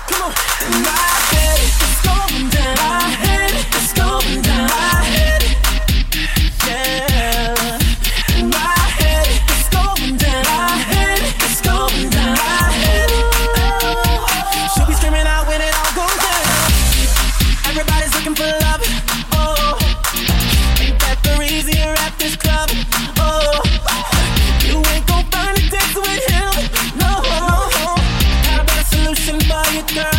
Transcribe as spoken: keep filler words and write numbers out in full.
Come on. My head is going down. My head is going down. My head, yeah. My head is going down. My head is going down. My head, oh. She'll be screaming out when it all goes down. Everybody's looking for love. Oh, ain't that the reason you're at this club? Oh, you ain't gon' find a dance with him. No, got a better solution for you, girl.